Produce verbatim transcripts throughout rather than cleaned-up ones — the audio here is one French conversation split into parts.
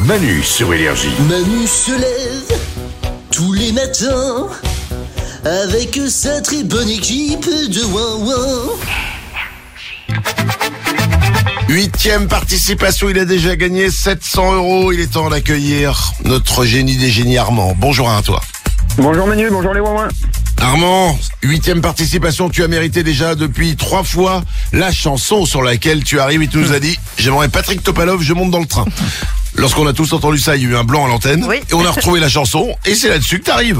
Manu sur Énergie. Manu se lève tous les matins avec sa très bonne équipe de Ouin Ouin. Huitième participation, il a déjà gagné sept cents euros. Il est temps d'accueillir notre génie des génies Armand. Bonjour à toi. Bonjour Manu, bonjour les Ouin. Armand, huitième participation, tu as mérité déjà depuis trois fois la chanson sur laquelle tu arrives et tu nous as dit « J'aimerais Patrick Topalov, je monte dans le train ». Lorsqu'on a tous entendu ça, il y a eu un blanc à l'antenne, oui. Et on a retrouvé la chanson, et c'est là-dessus que tu arrives.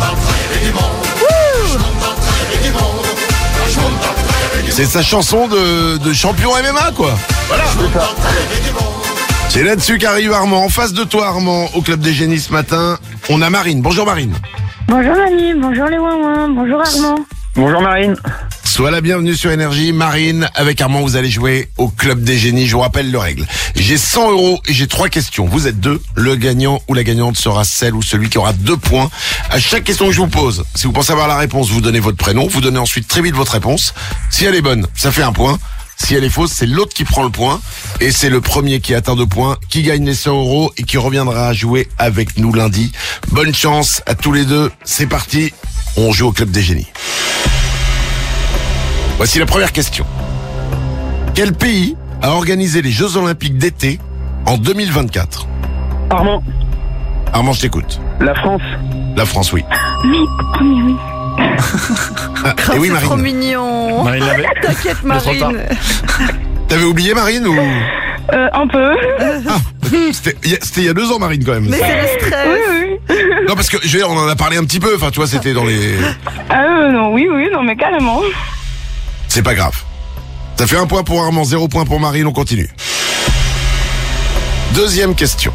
C'est sa chanson de, de champion M M A, quoi. Voilà. C'est là-dessus qu'arrive Armand. En face de toi, Armand, au Club des Génies ce matin, on a Marine. Bonjour Marine. Bonjour Manu, bonjour les Ouin Ouin, bonjour Armand. Bonjour Marine. Sois la bienvenue sur Énergie. Marine, avec Armand, vous allez jouer au Club des Génies. Je vous rappelle le règle. J'ai cent euros et j'ai trois questions. Vous êtes deux. Le gagnant ou la gagnante sera celle ou celui qui aura deux points. À chaque question que je vous pose, si vous pensez avoir la réponse, vous donnez votre prénom. Vous donnez ensuite très vite votre réponse. Si elle est bonne, ça fait un point. Si elle est fausse, c'est l'autre qui prend le point. Et c'est le premier qui atteint deux points, qui gagne les cent euros et qui reviendra jouer avec nous lundi. Bonne chance à tous les deux. C'est parti. On joue au Club des Génies. Voici la première question. Quel pays a organisé les Jeux Olympiques d'été en deux mille vingt-quatre? Armand. Armand, je t'écoute. La France. La France, oui. Oui, oh, mais oui. Ah, Oh, et oui, c'est trop Marine. mignon. Marine l'avait. T'inquiète Marine. T'avais oublié Marine ou Euh, un peu. ah, C'était il y a- c'était il y a deux ans, Marine, quand même. Mais c'est le stress. Oui, oui. Non, parce que je veux dire, on en a parlé un petit peu. Enfin, tu vois, c'était dans les. Ah euh, non, oui, oui, non, mais carrément. C'est pas grave. Ça fait un point pour Armand, zéro point pour Marine. On continue. Deuxième question.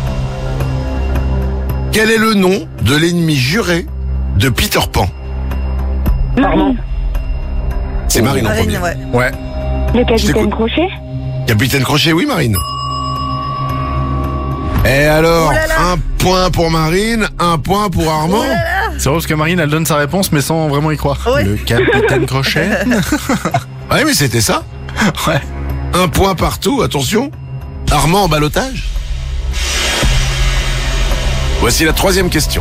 Quel est le nom de l'ennemi juré de Peter Pan? Armand. C'est Marine en Marine, premier. ouais. Ouais. Le Je capitaine t'écoute. Crochet. Capitaine Crochet, oui, Marine. Et alors, Oh là là. un point pour Marine, un point pour Armand. Oh là là. C'est vrai parce que Marine elle donne sa réponse mais sans vraiment y croire. Ouais. Le capitaine Crochet. Ouais, mais c'était ça. Ouais. Un point partout, attention. Armand en ballottage. Voici la troisième question.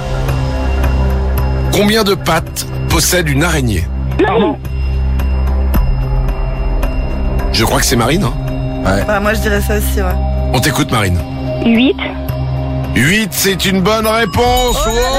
Combien de pattes possède une araignée? Armand. Je crois que c'est Marine. Hein. Bah, moi je dirais ça aussi, ouais. On t'écoute, Marine. huit. huit, c'est une bonne réponse. Oh là là.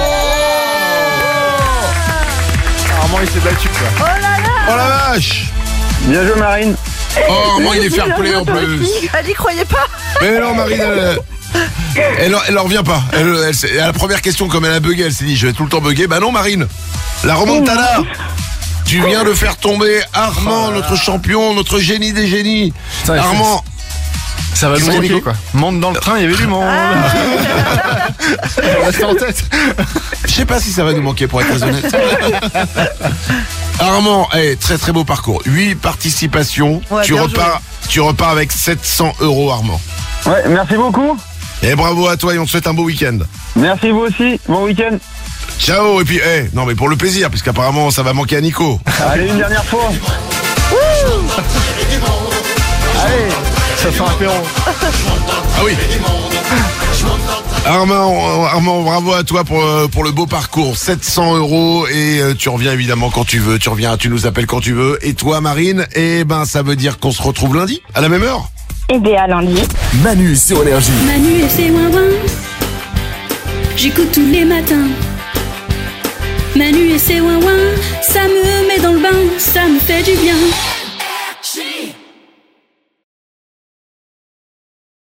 Armand il s'est battu quoi. Oh là là. Oh la vache. Bien joué Marine. Oh, Armand, il est fair play en plus. Elle y croyait pas. Mais non, Marine, elle, elle, elle en revient pas. Elle, elle, elle- à la première question, comme elle a bugué, elle s'est dit, je vais tout le temps bugger. Bah non, Marine. La remontada. Tu viens de faire tomber Armand, notre champion, notre génie des génies. Putain, Armand. Ça va Qu'est-ce nous qu'il y a, manquer Nico quoi. Monte dans le train, il y avait du monde. Reste en tête. Je sais pas si ça va nous manquer, pour être très honnête. Armand, hey, très très beau parcours. huit participations. Ouais, tu bien repars, tu repars avec sept cents euros, Armand. Ouais, merci beaucoup. Et bravo à toi et on te souhaite un beau week-end. Merci vous aussi. Bon week-end. Ciao. Et puis, hey, non mais pour le plaisir, puisqu'apparemment ça va manquer à Nico. Allez une dernière fois. Allez, ça fait un apéro. Ah oui. Armand, Armand, bravo à toi pour, euh, pour le beau parcours. sept cents euros et euh, tu reviens évidemment quand tu veux. Tu reviens, tu nous appelles quand tu veux. Et toi, Marine, eh ben ça veut dire qu'on se retrouve lundi à la même heure. Et bien à lundi. Manu sur Énergie. Manu et ses ouin ouin, j'écoute tous les matins. Manu et ses ouin ouin, ça me met dans le bain, ça me fait du bien.